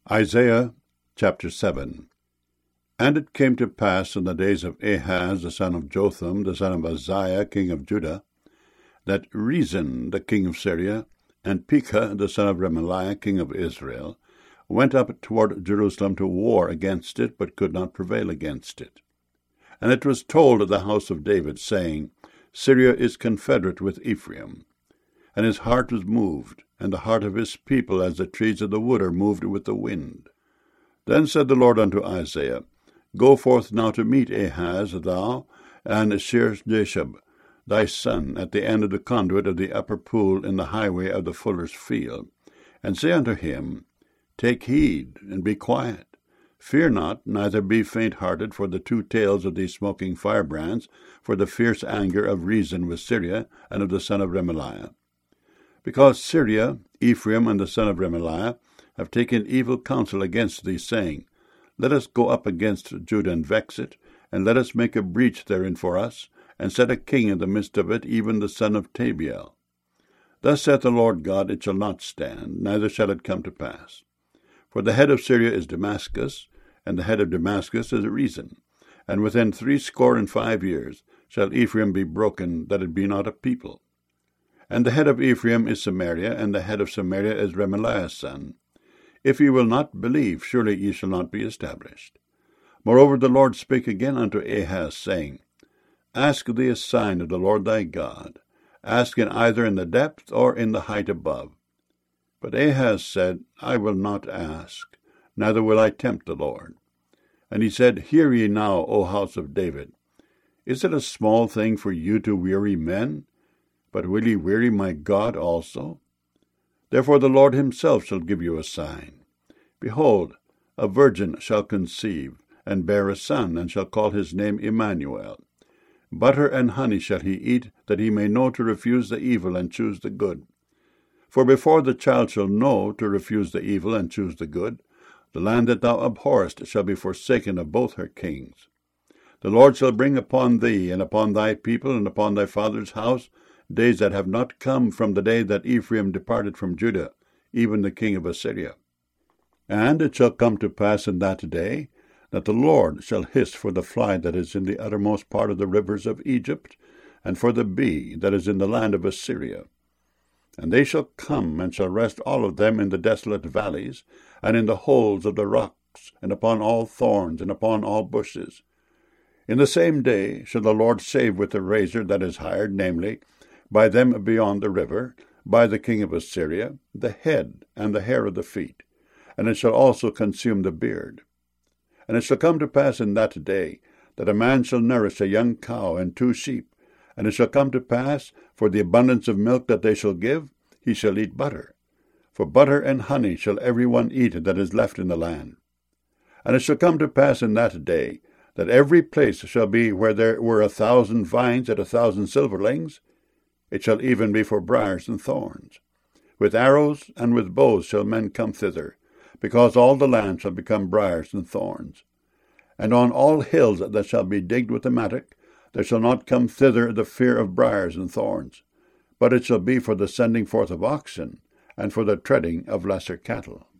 Isaiah chapter 7. And it came to pass in the days of Ahaz the son of Jotham, the son of Uzziah, king of Judah, that Rezin the king of Syria, and Pekah the son of Remaliah, king of Israel, went up toward Jerusalem to war against it, but could not prevail against it. And it was told of the house of David, saying, Syria is confederate with Ephraim. And his heart was moved, and the heart of his people as the trees of the wood are moved with the wind. Then said the Lord unto Isaiah, Go forth now to meet Ahaz, thou, and Shear-jashub, thy son, at the end of the conduit of the upper pool in the highway of the fuller's field, and say unto him, Take heed, and be quiet. Fear not, neither be faint-hearted for the two tails of these smoking firebrands, for the fierce anger of Rezin with Syria, and of the son of Remaliah. Because Syria, Ephraim, and the son of Remaliah have taken evil counsel against thee, saying, Let us go up against Judah and vex it, and let us make a breach therein for us, and set a king in the midst of it, even the son of Tabiel. Thus saith the Lord God, It shall not stand, neither shall it come to pass. For the head of Syria is Damascus, and the head of Damascus is Rezin, and within 65 years shall Ephraim be broken, that it be not a people. And the head of Ephraim is Samaria, and the head of Samaria is Remaliah's son. If ye will not believe, surely ye shall not be established. Moreover the Lord spake again unto Ahaz, saying, Ask thee a sign of the Lord thy God. Ask it either in the depth or in the height above. But Ahaz said, I will not ask, neither will I tempt the Lord. And he said, Hear ye now, O house of David. Is it a small thing for you to weary men? But will ye weary my God also? Therefore the Lord himself shall give you a sign. Behold, a virgin shall conceive, and bear a son, and shall call his name Emmanuel. Butter and honey shall he eat, that he may know to refuse the evil and choose the good. For before the child shall know to refuse the evil and choose the good, the land that thou abhorrest shall be forsaken of both her kings. The Lord shall bring upon thee, and upon thy people, and upon thy father's house, days that have not come from the day that Ephraim departed from Judah, even the king of Assyria. And it shall come to pass in that day, that the Lord shall hiss for the fly that is in the uttermost part of the rivers of Egypt, and for the bee that is in the land of Assyria. And they shall come, and shall rest all of them in the desolate valleys, and in the holes of the rocks, and upon all thorns, and upon all bushes. In the same day shall the Lord save with the razor that is hired, namely, by them beyond the river, by the king of Assyria, the head and the hair of the feet, and it shall also consume the beard. And it shall come to pass in that day, that a man shall nourish a young cow and 2 sheep, and it shall come to pass, for the abundance of milk that they shall give, he shall eat butter. For butter and honey shall every one eat that is left in the land. And it shall come to pass in that day, that every place shall be where there were 1,000 vines at 1,000 silverlings. It shall even be for briars and thorns. With arrows and with bows shall men come thither, because all the land shall become briars and thorns. And on all hills that shall be digged with the mattock, there shall not come thither the fear of briars and thorns, but it shall be for the sending forth of oxen, and for the treading of lesser cattle.